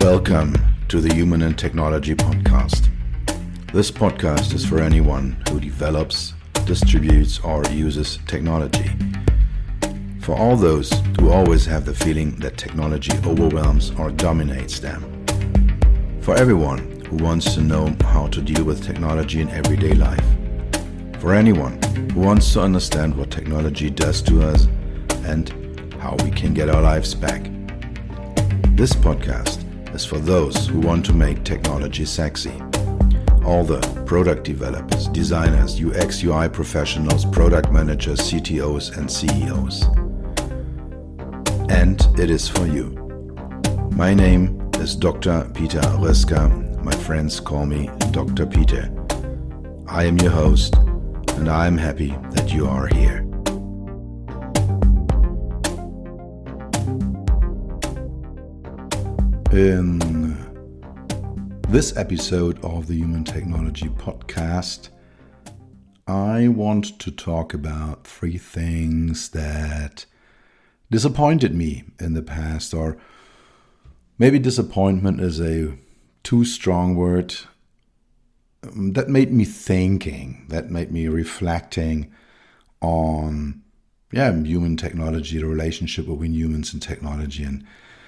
Welcome to the Human and Technology Podcast. This podcast is for anyone who develops, distributes, or uses technology. For all those who always have the feeling that technology overwhelms or dominates them. For everyone who wants to know how to deal with technology in everyday life. For anyone who wants to understand what technology does to us and how we can get our lives back. This podcast is for those who want to make technology sexy. All the product developers, designers, UX, UI professionals, product managers, CTOs, and CEOs. And it is for you. My name is Dr. Peter Röska. My friends call me Dr. Peter. I am your host, and I am happy that you are here. In this episode of the Human Technology Podcast, I want to talk about 3 things that disappointed me in the past, or maybe disappointment is a too strong word. That made me thinking, that made me reflecting on human technology, the relationship between humans and technology. And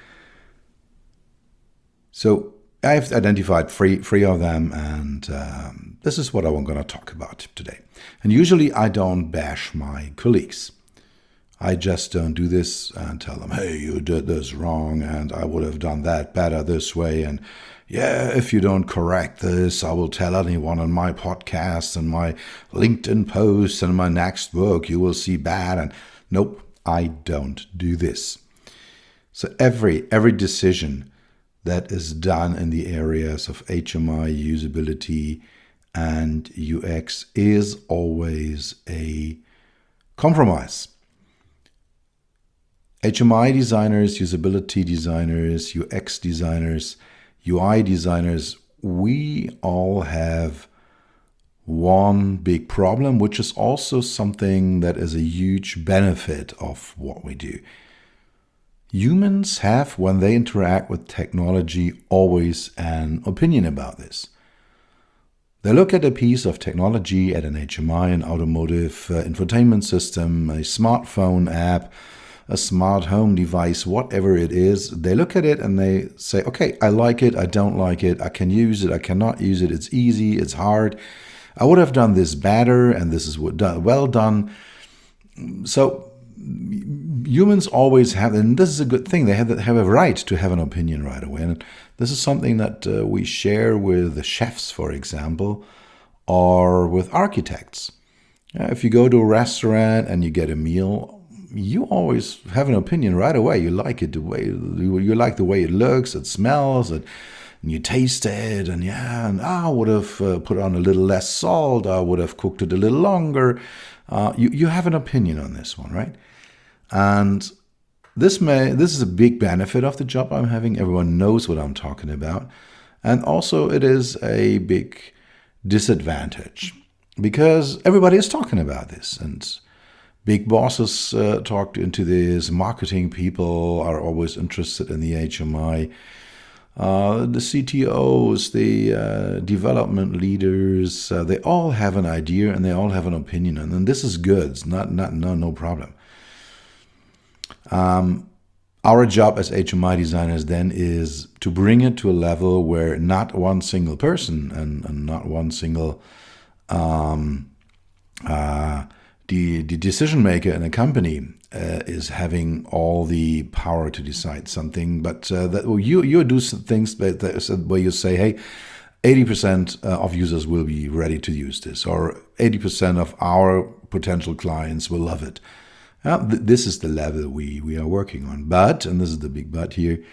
so I've identified three of them, and this is what I'm going to talk about today. And usually I don't bash my colleagues. I just don't do this and tell them, hey, you did this wrong, and I would have done that better this way. And if you don't correct this, I will tell anyone on my podcast and my LinkedIn posts and my next book, you will see bad. And nope, I don't do this. So every decision that is done in the areas of HMI, usability, and UX is always a compromise. HMI designers, usability designers, UX designers, UI designers, we all have one big problem, which is also something that is a huge benefit of what we do. Humans have, when they interact with technology, always an opinion about this. They look at a piece of technology, at an HMI, an automotive infotainment system, a smartphone app, a smart home device, whatever it is. They look at it and they say, okay, I like it, I don't like it, I can use it, I cannot use it, it's easy, it's hard. I would have done this better, and this is well done. So humans always have, and this is a good thing, they have a right to have an opinion right away. And this is something that we share with the chefs, for example, or with architects. If you go to a restaurant and you get a meal, you always have an opinion right away. You like it you like the way it looks, it smells, and you taste it, and I would have put on a little less salt, I would have cooked it a little longer. You have an opinion on this one, right? And this is a big benefit of the job I'm having. Everyone knows what I'm talking about. And also it is a big disadvantage because everybody is talking about this, and big bosses talked into this. Marketing people are always interested in the HMI. The CTOs, the development leaders, they all have an idea and they all have an opinion, and this is good. It's no problem. Our job as HMI designers then is to bring it to a level where not one single person and not one single the decision maker in a company is having all the power to decide something, but that you do some things where you say, hey, 80% of users will be ready to use this, or 80% of our potential clients will love it. This is the level we are working on. But, and this is the big but here,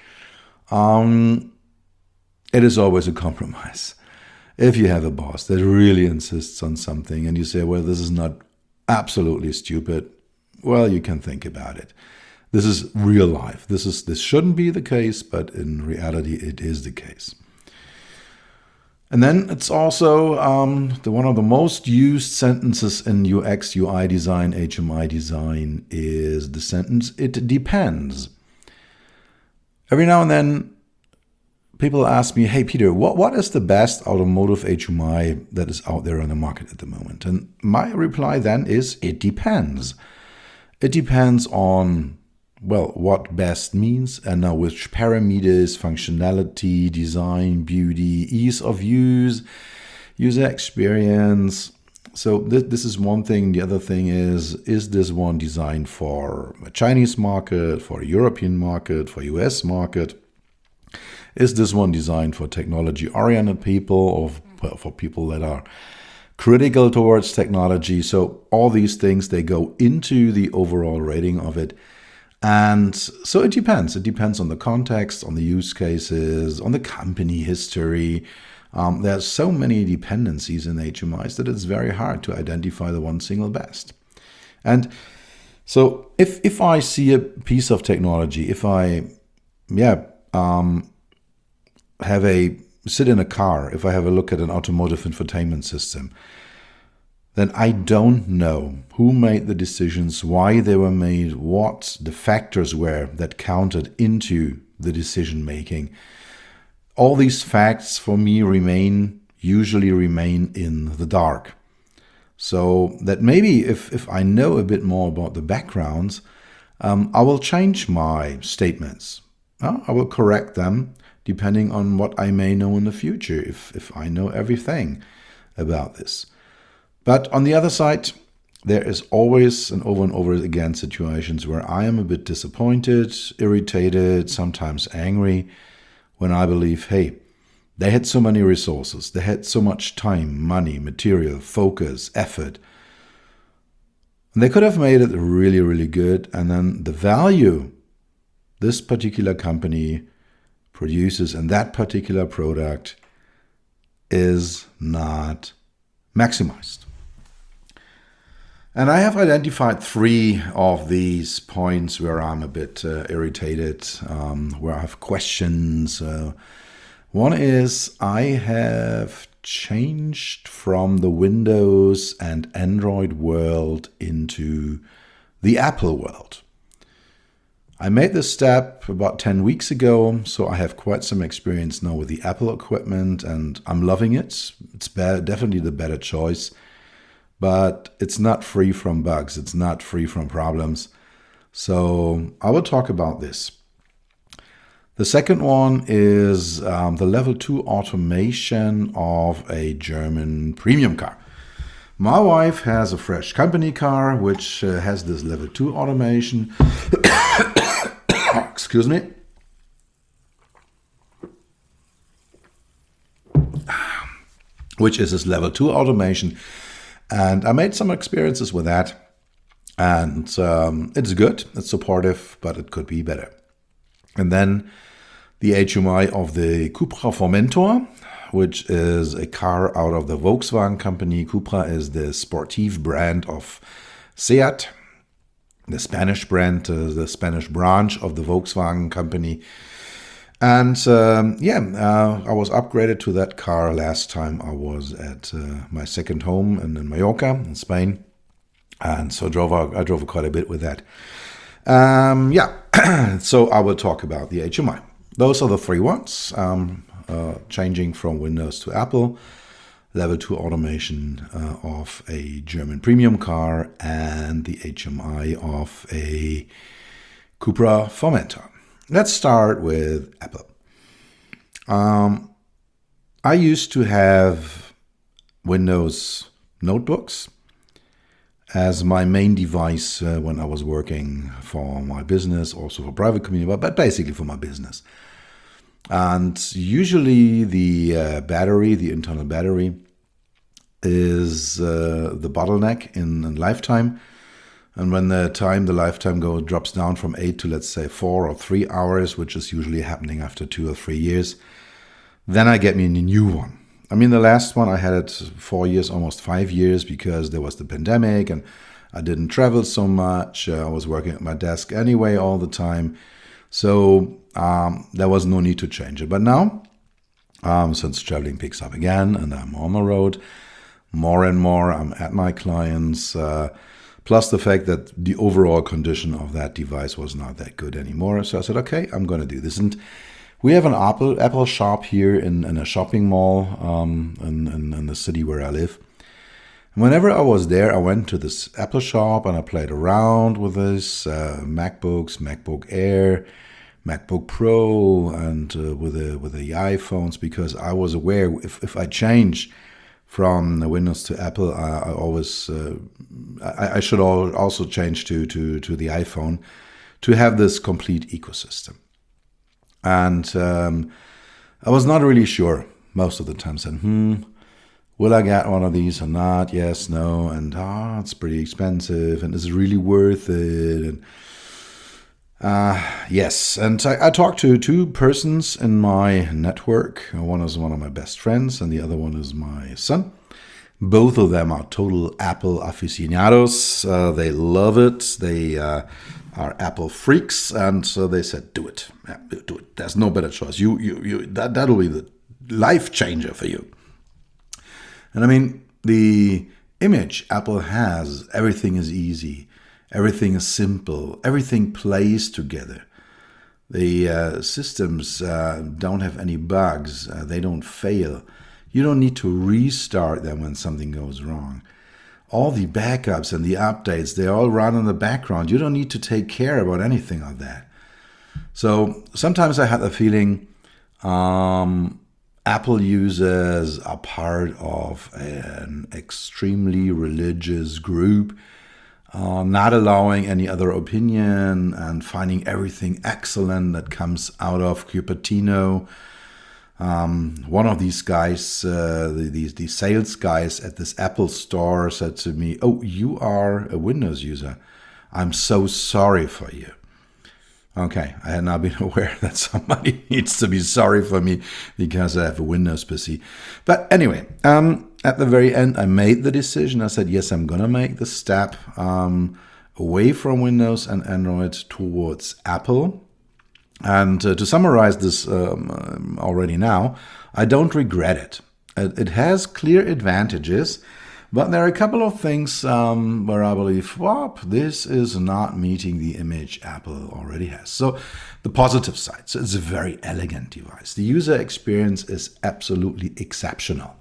it is always a compromise. If you have a boss that really insists on something and you say, well, this is not absolutely stupid, well, you can think about it. This is real life. This shouldn't be the case, but in reality, it is the case. And then it's also one of the most used sentences in UX, UI design, HMI design is the sentence, it depends. Every now and then, people ask me, hey, Peter, what is the best automotive HMI that is out there on the market at the moment? And my reply then is, it depends. It depends on, well, what best means and now which parameters, functionality, design, beauty, ease of use, user experience. So this is one thing. The other thing is this one designed for a Chinese market, for a European market, for US market? Is this one designed for technology-oriented people or for people that are critical towards technology? So all these things, they go into the overall rating of it. And so it depends. It depends on the context, on the use cases, on the company history. There's so many dependencies in HMIs that it's very hard to identify the one single best. And so if I see a piece of technology, if I sit in a car, if I have a look at an automotive infotainment system, then I don't know who made the decisions, why they were made, what the factors were that counted into the decision making. All these facts for me usually remain in the dark. So that maybe if I know a bit more about the backgrounds, I will change my statements. I will correct them depending on what I may know in the future, if I know everything about this. But on the other side, there is always and over again situations where I am a bit disappointed, irritated, sometimes angry, when I believe, hey, they had so many resources, they had so much time, money, material, focus, effort. And they could have made it really, really good, and then the value this particular company produces and that particular product is not maximized. And I have identified 3 of these points where I'm a bit irritated, where I have questions. One is I have changed from the Windows and Android world into the Apple world. I made this step about 10 weeks ago, so I have quite some experience now with the Apple equipment, and I'm loving it. It's definitely the better choice, but it's not free from bugs. It's not free from problems. So I will talk about this. The second one is the level 2 automation of a German premium car. My wife has a fresh company car which has this level 2 automation. Excuse me. Which is this level 2 automation. And I made some experiences with that. And it's good, it's supportive, but it could be better. And then the HMI of the Cupra Formentor, which is a car out of the Volkswagen company. Cupra is the Sportive brand of Seat, the Spanish brand, the Spanish branch of the Volkswagen company. And I was upgraded to that car last time I was at my second home in Mallorca, in Spain. And so I drove quite a bit with that. So I will talk about the HMI. Those are the 3 ones. Changing from Windows to Apple, level 2 automation of a German premium car, and the HMI of a Cupra Formentor. Let's start with Apple. I used to have Windows notebooks as my main device when I was working for my business, also for private community, but basically for my business. And usually the internal battery, is the bottleneck in lifetime. And when the lifetime drops down from 8 to, let's say, 4 or 3 hours, which is usually happening after 2 or 3 years, then I get me a new one. I mean, the last one I had it 4 years, almost 5 years, because there was the pandemic and I didn't travel so much. I was working at my desk anyway all the time. So there was no need to change it. But now, since traveling picks up again and I'm on the road more and more, I'm at my clients, plus the fact that the overall condition of that device was not that good anymore. So I said, okay, I'm going to do this. And We have an Apple shop here in a shopping mall in the city where I live. And whenever I was there, I went to this Apple shop and I played around with this MacBooks, MacBook Air, MacBook Pro, and with the iPhones, because I was aware if I change from the Windows to Apple, I always I should also change to the iPhone to have this complete ecosystem. And I was not really sure most of the time. Said, will I get one of these or not? Yes, no, and it's pretty expensive, and is it really worth it? And yes, and I talked to two persons in my network. One is one of my best friends, and the other one is my son. Both of them are total Apple aficionados. They love it. They are Apple freaks, and so they said, "Do it, yeah, do it. There's no better choice. That'll be the life changer for you." And I mean, the image Apple has, everything is easy, everything is simple, everything plays together. The systems don't have any bugs, they don't fail. You don't need to restart them when something goes wrong. All the backups and the updates, they all run in the background. You don't need to take care about anything of that. So sometimes I had the feeling Apple users are part of an extremely religious group, not allowing any other opinion and finding everything excellent that comes out of Cupertino. One of these guys, the sales guys at this Apple store said to me, "Oh, you are a Windows user. I'm so sorry for you." Okay, I had not been aware that somebody needs to be sorry for me because I have a Windows PC. But anyway, at the very end, I made the decision. I said, yes, I'm going to make the step away from Windows and Android towards Apple. And to summarize this already now, I don't regret it. It has clear advantages. But there are a couple of things where I believe, this is not meeting the image Apple already has. So the positive side, so it's a very elegant device. The user experience is absolutely exceptional.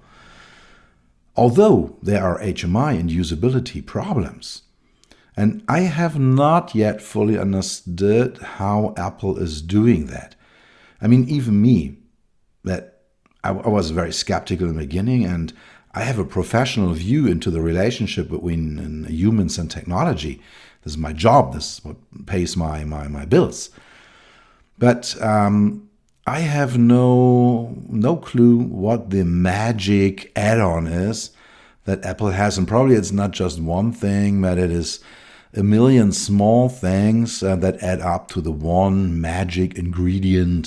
Although there are HMI and usability problems, and I have not yet fully understood how Apple is doing that. I mean, even me, that I was very skeptical in the beginning, and I have a professional view into the relationship between humans and technology. This is my job. This is what pays my bills. But I have no clue what the magic add-on is that Apple has. And probably it's not just one thing, but it is a million small things that add up to the one magic ingredient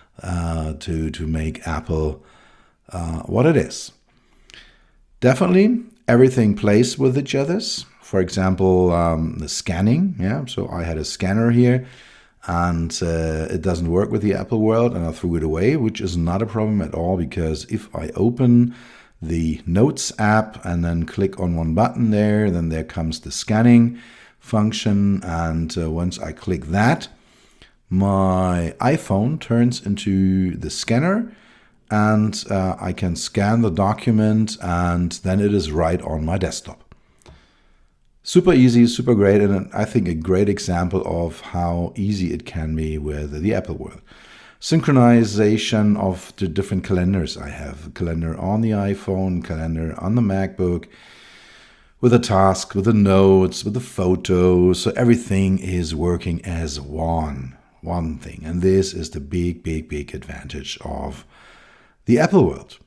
to make Apple what it is. Definitely, everything plays with each other's. For example, the scanning. Yeah, so I had a scanner here, and it doesn't work with the Apple World, and I threw it away, which is not a problem at all, because if I open the Notes app and then click on one button there, then there comes the scanning function, and once I click that, my iPhone turns into the scanner, and I can scan the document, and then it is right on my desktop. Super easy, super great, and I think a great example of how easy it can be with the Apple World. Synchronization of the different calendars I have. A calendar on the iPhone, calendar on the MacBook, with the task, with the notes, with the photos. So everything is working as one thing. And this is the big advantage of the Apple World.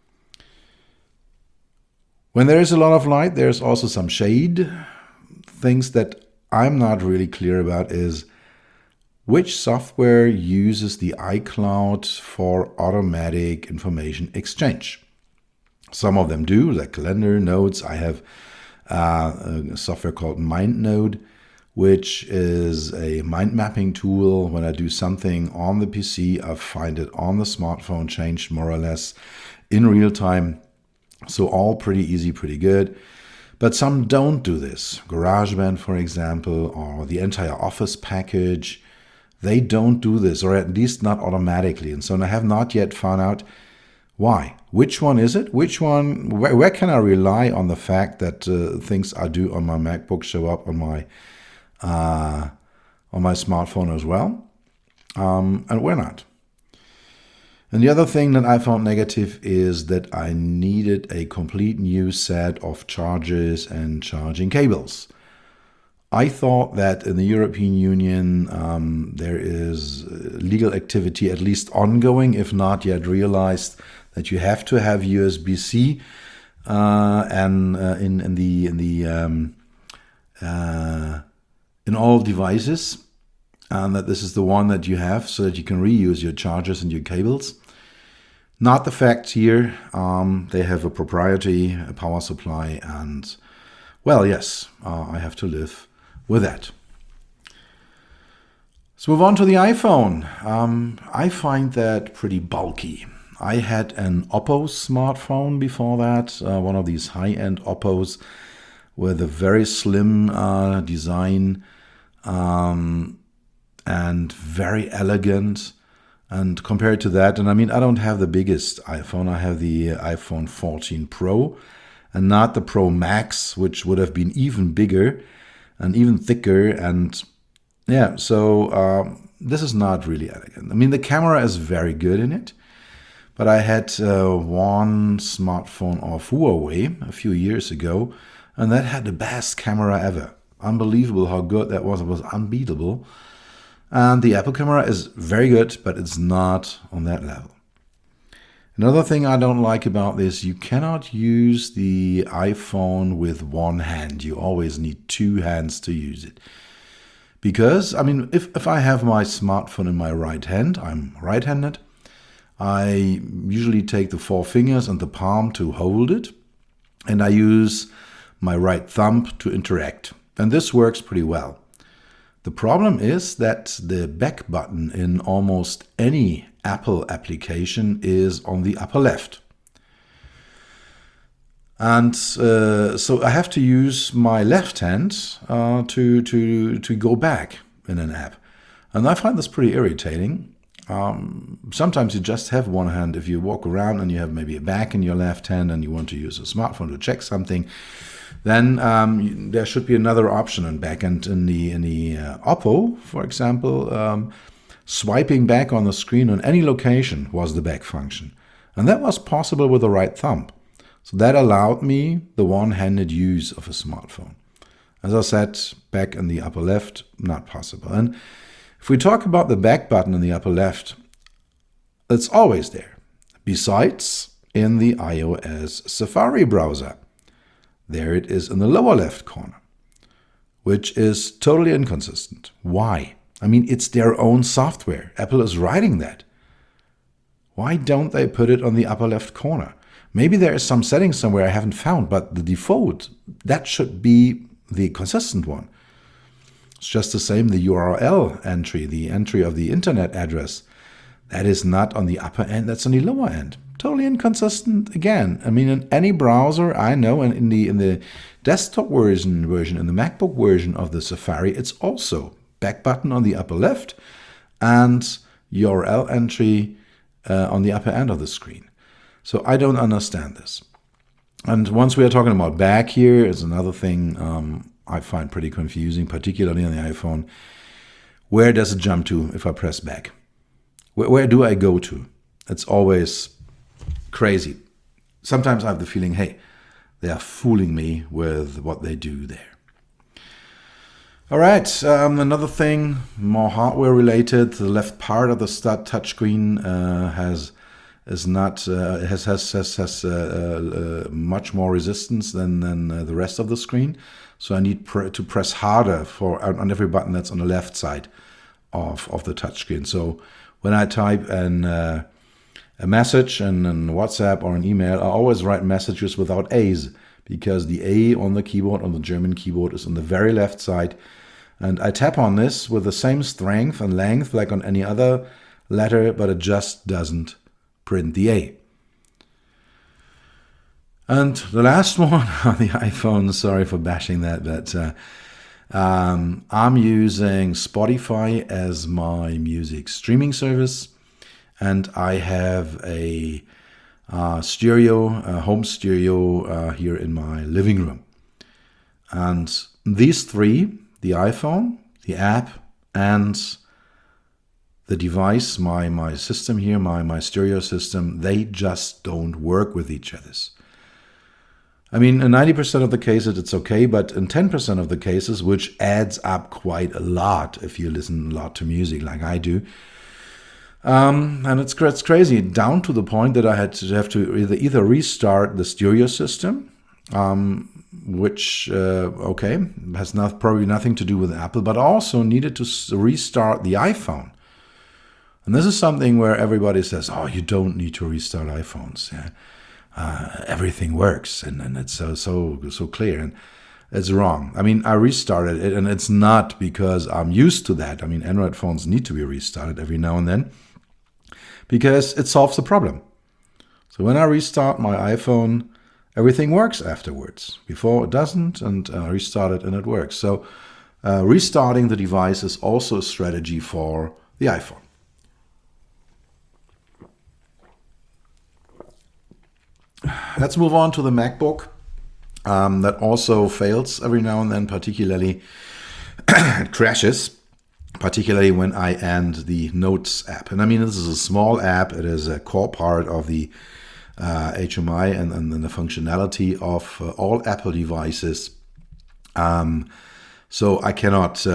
When there is a lot of light, there's also some shade. Things that I'm not really clear about is which software uses the iCloud for automatic information exchange. Some of them do, like calendar, notes. I have a software called MindNode, which is a mind mapping tool. When I do something on the PC, I find it on the smartphone changed more or less in real time. So all pretty easy, pretty good. But some don't do this. GarageBand, for example, or the entire Office package, they don't do this, or at least not automatically. And so I have not yet found out why. Which one is it? Which one? Where can I rely on the fact that things I do on my MacBook show up on my smartphone as well, and where not? And the other thing that I found negative is that I needed a complete new set of chargers and charging cables. I thought that in the European Union there is legal activity at least ongoing, if not yet realized, that you have to have USB-C in all devices, and that this is the one that you have so that you can reuse your chargers and your cables. Not the fact here. They have a proprietary power supply, and well, yes, I have to live with that. Let's move on to the iPhone. I find that pretty bulky. I had an Oppo smartphone before that, one of these high-end Oppos with a very slim design and very elegant. And compared to that, and I mean, I don't have the biggest iPhone. I have the iPhone 14 Pro and not the Pro Max, which would have been even bigger and even thicker. And yeah, so this is not really elegant. I mean, the camera is very good in it, but I had one smartphone of Huawei a few years ago, and that had the best camera ever. Unbelievable how good that was. It was unbeatable. And the Apple camera is very good, but it's not on that level. Another thing I don't like about this, you cannot use the iPhone with one hand. You always need two hands to use it. Because, I mean, if I have my smartphone in my right hand, I'm right-handed, I usually take the four fingers and the palm to hold it, and I use my right thumb to interact. And this works pretty well. The problem is that the back button in almost any Apple application is on the upper left. And so I have to use my left hand to go back in an app. And I find this pretty irritating. Sometimes you just have one hand. If you walk around and you have maybe a bag in your left hand and you want to use a smartphone to check something, then there should be another option in back. And in the Oppo, for example, swiping back on the screen on any location was the back function. And that was possible with the right thumb. So that allowed me the one-handed use of a smartphone. As I said, back in the upper left, not possible. And if we talk about the back button in the upper left, it's always there. Besides, in the iOS Safari browser. There it is in the lower left corner, which is totally inconsistent. Why? I mean, it's their own software. Apple is writing that. Why don't they put it on the upper left corner? Maybe there is some setting somewhere I haven't found, but the default, that should be the consistent one. It's just the same, the URL entry, the entry of the internet address. That is not on the upper end, that's on the lower end. Totally inconsistent again. I mean, in any browser I know, and in the desktop version, in the MacBook version of the Safari, it's also back button on the upper left and URL entry on the upper end of the screen. So I don't understand this. And once we are talking about back here, is another thing I find pretty confusing, particularly on the iPhone. Where does it jump to if I press back? Where do I go to? It's always crazy. Sometimes I have the feeling, hey, they are fooling me with what they do there. All right, another thing, more hardware related. The left part of the touchscreen has much more resistance than the rest of the screen. So I need to press harder on every button that's on the left side of the touchscreen. So when I type a message in WhatsApp or an email, I always write messages without A's, because the A on the keyboard, on the German keyboard, is on the very left side. And I tap on this with the same strength and length like on any other letter, but it just doesn't print the A. And the last one on the iPhone, sorry for bashing that, but I'm using Spotify as my music streaming service, and I have a home stereo here in my living room. And these three, the iPhone, the app, and the device, my system here, my stereo system, they just don't work with each other. I mean, in 90% of the cases, it's okay, but in 10% of the cases, which adds up quite a lot if you listen a lot to music like I do, and it's crazy, down to the point that I had to have to either restart the stereo system, which, has probably nothing to do with Apple, but also needed to restart the iPhone. And this is something where everybody says, oh, you don't need to restart iPhones. Yeah. Everything works, and it's so clear, and it's wrong. I mean, I restarted it, and it's not because I'm used to that. I mean, Android phones need to be restarted every now and then because it solves the problem. So when I restart my iPhone, everything works afterwards. Before it doesn't, and I restart it and it works. So restarting the device is also a strategy for the iPhone. Let's move on to the MacBook. That also fails every now and then, particularly it crashes, particularly when I end the Notes app. And I mean, this is a small app. It is a core part of the HMI and the functionality of all Apple devices. So I cannot,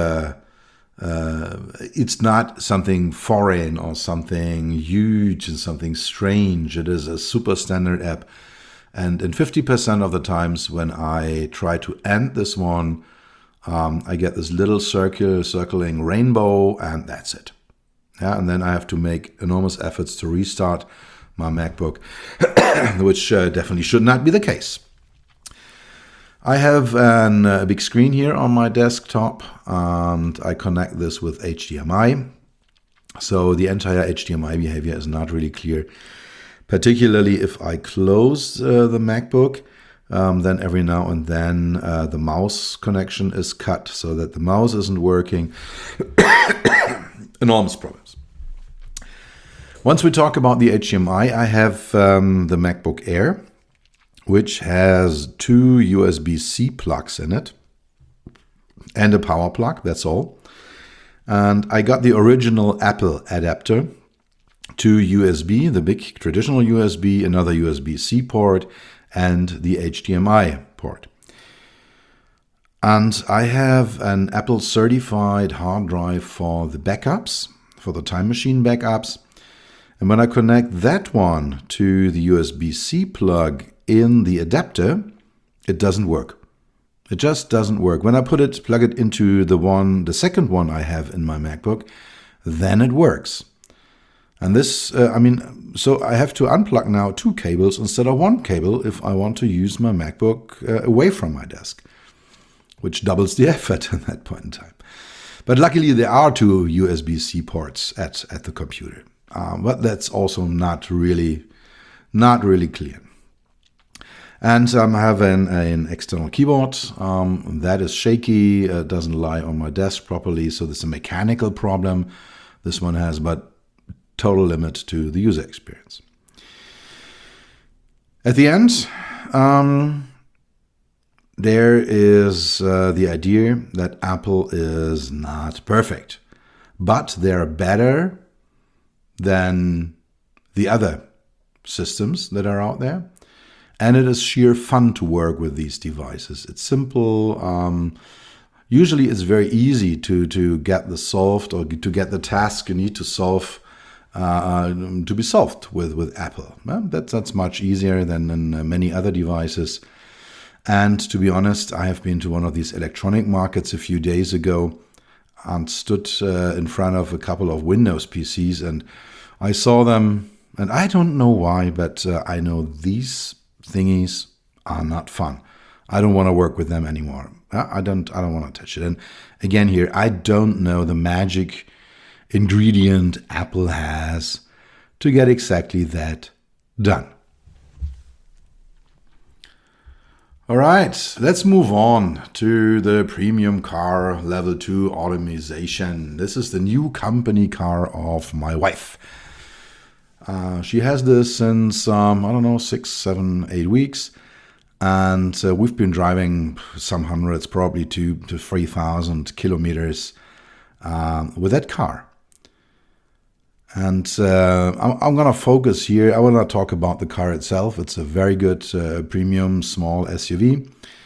it's not something foreign or something huge and something strange. It is a super standard app. And in 50% of the times when I try to end this one, I get this little circling rainbow, and that's it. Yeah, and then I have to make enormous efforts to restart my MacBook, which definitely should not be the case. I have a big screen here on my desktop, and I connect this with HDMI. So the entire HDMI behavior is not really clear. Particularly if I close the MacBook, then every now and then the mouse connection is cut so that the mouse isn't working. Enormous problems. Once we talk about the HDMI, I have the MacBook Air, which has two USB-C plugs in it and a power plug, that's all. And I got the original Apple adapter to USB, the big traditional USB, another USB-C port, and the HDMI port. And I have an Apple certified hard drive for the backups, for the Time Machine backups. And when I connect that one to the USB-C plug in the adapter, it doesn't work. It just doesn't work. When I plug it into the second one I have in my MacBook, then it works. And this, so I have to unplug now two cables instead of one cable if I want to use my MacBook away from my desk, which doubles the effort at that point in time. But luckily there are two USB-C ports at the computer, but that's also not really clear. And I have an external keyboard that is shaky, doesn't lie on my desk properly, so there's a mechanical problem this one has, but total limit to the user experience. At the end, there is the idea that Apple is not perfect, but they're better than the other systems that are out there. And it is sheer fun to work with these devices. It's simple. Usually it's very easy to get the solved or to get the task you need to solve to be solved with Apple. Well, that's much easier than in many other devices. And to be honest, I have been to one of these electronic markets a few days ago and stood in front of a couple of Windows PCs, and I saw them, and I don't know why, but I know these thingies are not fun. I don't want to work with them anymore. I don't want to touch it. And again here, I don't know the magic ingredient Apple has to get exactly that done. All right, let's move on to the premium car level 2 automation. This is the new company car of my wife. She has this since, 6, 7, 8 weeks. And we've been driving some hundreds, probably 2,000 to 3,000 kilometers with that car. And I'm going to focus here. I will not talk about the car itself. It's a very good premium small SUV.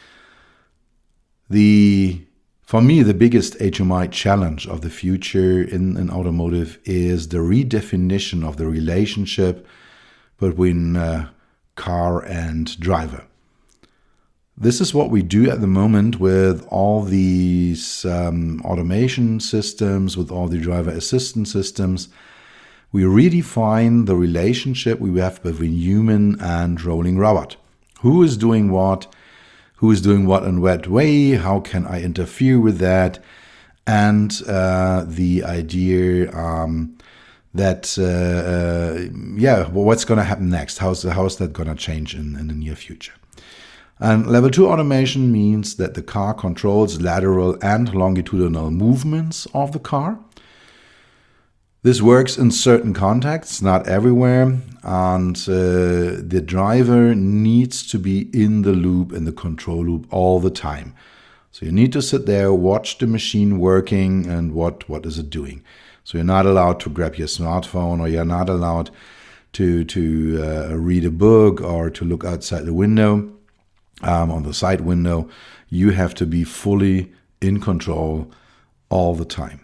For me, the biggest HMI challenge of the future in automotive is the redefinition of the relationship between car and driver. This is what we do at the moment with all these automation systems, with all the driver assistance systems. We redefine the relationship we have between human and rolling robot. Who is doing what? Who is doing what in what way? How can I interfere with that? And the idea that, what's going to happen next? How is that going to change in the near future? And level 2 automation means that the car controls lateral and longitudinal movements of the car. This works in certain contexts, not everywhere, and the driver needs to be in the loop, in the control loop all the time. So you need to sit there, watch the machine working, and what is it doing. So you're not allowed to grab your smartphone, or you're not allowed to read a book or to look outside the window, on the side window. You have to be fully in control all the time.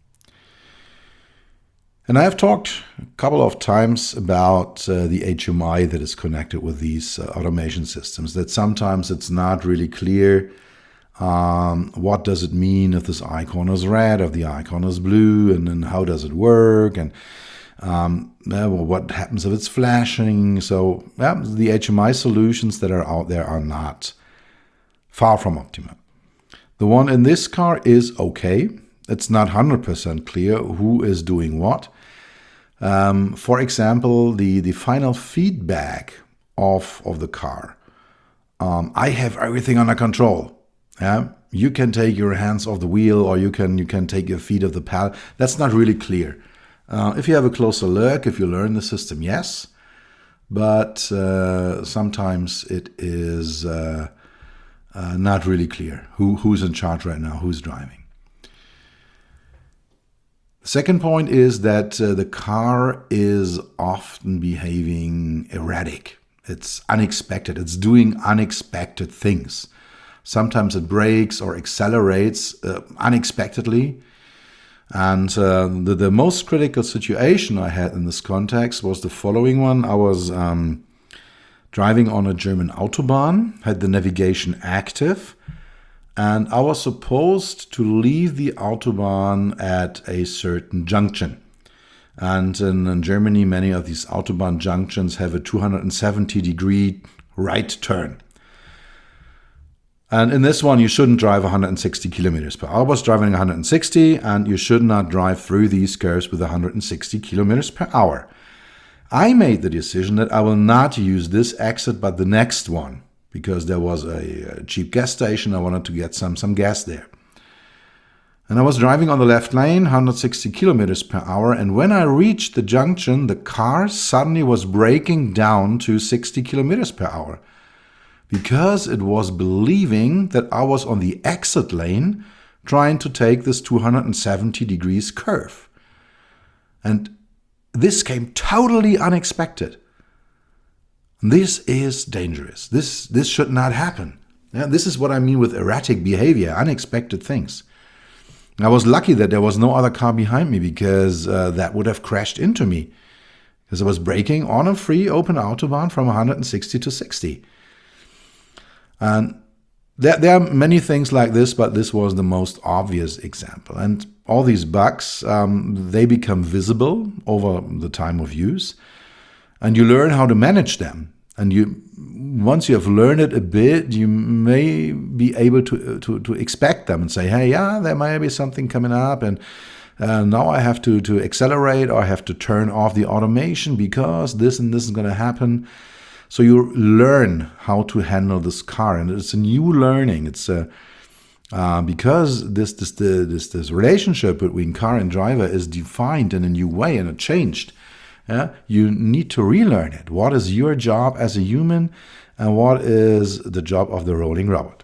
And I have talked a couple of times about the HMI that is connected with these automation systems, that sometimes it's not really clear what does it mean if this icon is red, if the icon is blue, and then how does it work, and what happens if it's flashing. So the HMI solutions that are out there are not far from optimal. The one in this car is okay. It's not 100% clear who is doing what. For example, the final feedback of the car. I have everything under control. You can take your hands off the wheel, or you can take your feet off the pedal. That's not really clear. If you have a closer look, if you learn the system, yes. But sometimes it is not really clear who's in charge right now, who's driving. Second point is that the car is often behaving erratic. It's unexpected. It's doing unexpected things. Sometimes it brakes or accelerates unexpectedly. And the most critical situation I had in this context was the following one. I was driving on a German Autobahn, had the navigation active, and I was supposed to leave the Autobahn at a certain junction. And in Germany, many of these Autobahn junctions have a 270-degree right turn. And in this one, you shouldn't drive 160 kilometers per hour. I was driving 160, and you should not drive through these curves with 160 kilometers per hour. I made the decision that I will not use this exit, but the next one, because there was a cheap gas station. I wanted to get some gas there. And I was driving on the left lane, 160 kilometers per hour. And when I reached the junction, the car suddenly was braking down to 60 kilometers per hour because it was believing that I was on the exit lane trying to take this 270 degrees curve. And this came totally unexpected. This is dangerous. This should not happen. This is what I mean with erratic behavior, unexpected things. I was lucky that there was no other car behind me, because that would have crashed into me, because I was braking on a free open Autobahn from 160 to 60. And there are many things like this, but this was the most obvious example. And all these bugs, they become visible over the time of use. And you learn how to manage them. And once you have learned it a bit, you may be able to expect them and say, hey, there might be something coming up, and now I have to accelerate, or I have to turn off the automation because this and this is going to happen. So you learn how to handle this car, and it's a new learning. It's because this relationship between car and driver is defined in a new way, and it changed. Yeah? You need to relearn it. What is your job as a human, and what is the job of the rolling robot?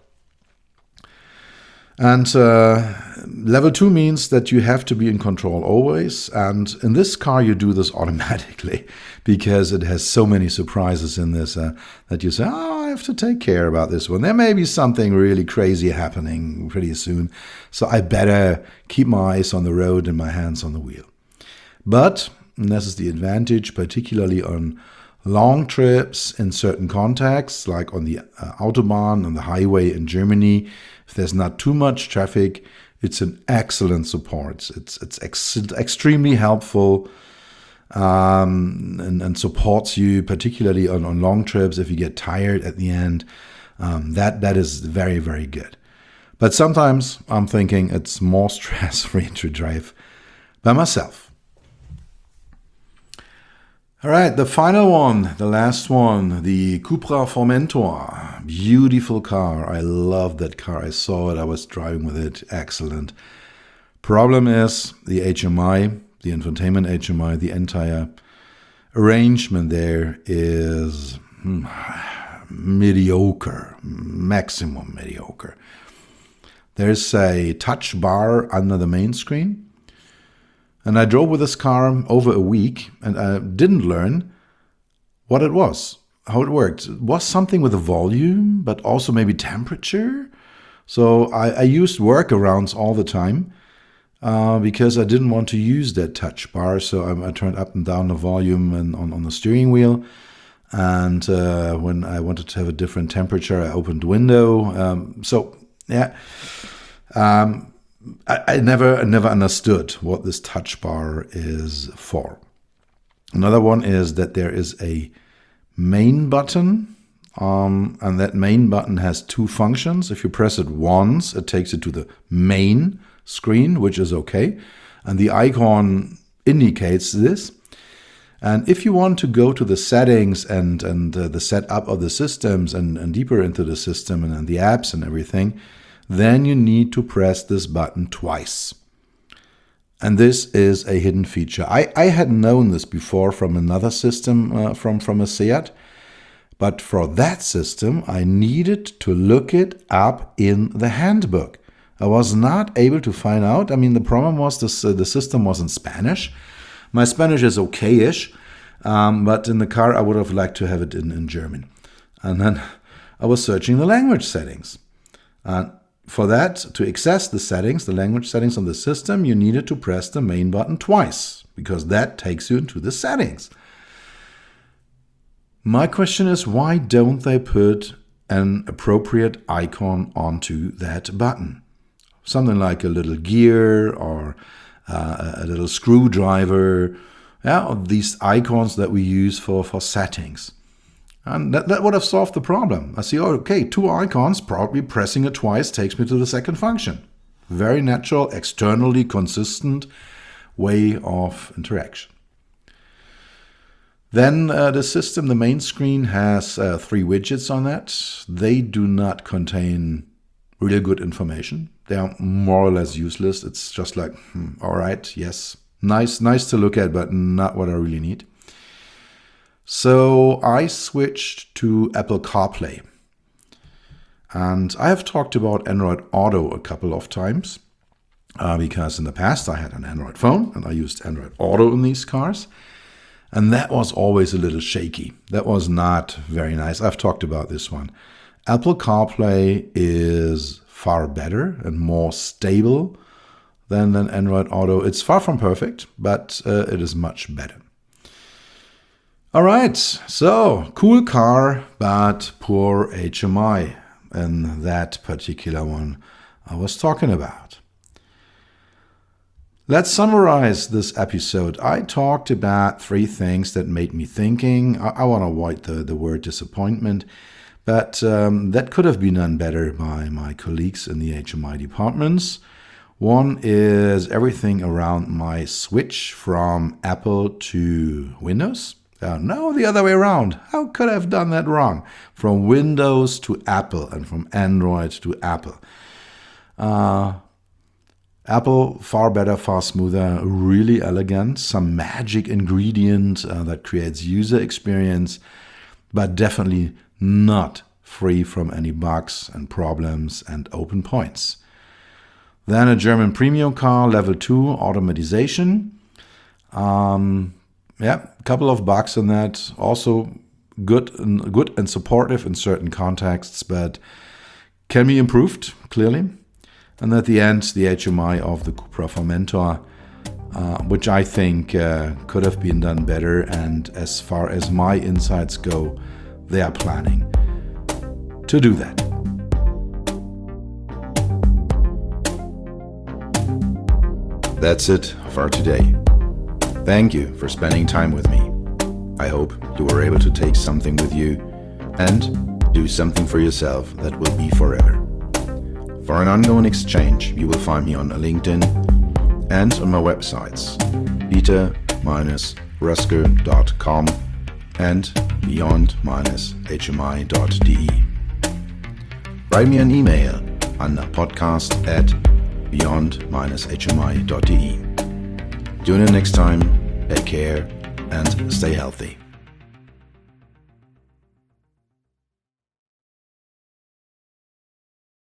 And level 2 means that you have to be in control always. And in this car, you do this automatically because it has so many surprises in this that you say, oh, I have to take care about this one. There may be something really crazy happening pretty soon. So I better keep my eyes on the road and my hands on the wheel. But, and this is the advantage, particularly on long trips in certain contexts, like on the Autobahn, on the highway in Germany, if there's not too much traffic, it's an excellent support. It's extremely helpful and supports you, particularly on long trips. If you get tired at the end, that is very, very good. But sometimes I'm thinking it's more stress-free to drive by myself. All right, the final one, the last one, the Cupra Formentor. Beautiful car. I love that car. I saw it. I was driving with it. Excellent. Problem is the HMI, the infotainment HMI, the entire arrangement there is mediocre, maximum mediocre. There's a touch bar under the main screen. And I drove with this car over a week, and I didn't learn what it was, how it worked. It was something with the volume, but also maybe temperature. So I used workarounds all the time because I didn't want to use that touch bar. So I turned up and down the volume and on the steering wheel. And when I wanted to have a different temperature, I opened the window. I never understood what this touch bar is for. Another one is that there is a main button, and that main button has two functions. If you press it once, it takes it to the main screen, which is okay, and the icon indicates this. And if you want to go to the settings and the setup of the systems and deeper into the system and the apps and everything, then you need to press this button twice. And this is a hidden feature. I had known this before from another system from a SEAT, but for that system, I needed to look it up in the handbook. I was not able to find out. I mean, the problem was the system was in Spanish. My Spanish is okay-ish, but in the car, I would have liked to have it in German. And then I was searching the language settings. For that, to access the settings, the language settings on the system, you needed to press the main button twice, because that takes you into the settings. My question is, why don't they put an appropriate icon onto that button? Something like a little gear or a little screwdriver, these icons that we use for settings. And that would have solved the problem. I see, okay, two icons, probably pressing it twice takes me to the second function. Very natural, externally consistent way of interaction. Then the system, the main screen, has 3 widgets on that. They do not contain really good information. They are more or less useless. It's just like, all right, yes, nice to look at, but not what I really need. So I switched to Apple CarPlay. And I have talked about Android Auto a couple of times because in the past I had an Android phone and I used Android Auto in these cars. And that was always a little shaky. That was not very nice. I've talked about this one. Apple CarPlay is far better and more stable than Android Auto. It's far from perfect, but it is much better. All right, so cool car, but poor HMI, and that particular one I was talking about. Let's summarize this episode. I talked about 3 things that made me thinking. I want to avoid the word disappointment, but that could have been done better by my colleagues in the HMI departments. One is everything around my switch from Apple to Windows. No, the other way around. How could I have done that wrong? From Windows to Apple and from Android to Apple. Apple, far better, far smoother, really elegant, some magic ingredient that creates user experience, but definitely not free from any bugs and problems and open points. Then a German premium car, level 2, automatization. A couple of bugs in that. Also good and supportive in certain contexts, but can be improved, clearly. And at the end, the HMI of the Cupra Formentor, which I think could have been done better. And as far as my insights go, they are planning to do that. That's it for today. Thank you for spending time with me. I hope you were able to take something with you and do something for yourself that will be forever. For an ongoing exchange, you will find me on LinkedIn and on my websites, peter-rusker.com and beyond-hmi.de. Write me an email on podcast@beyond-hmi.de. Tune in next time, take care, and stay healthy.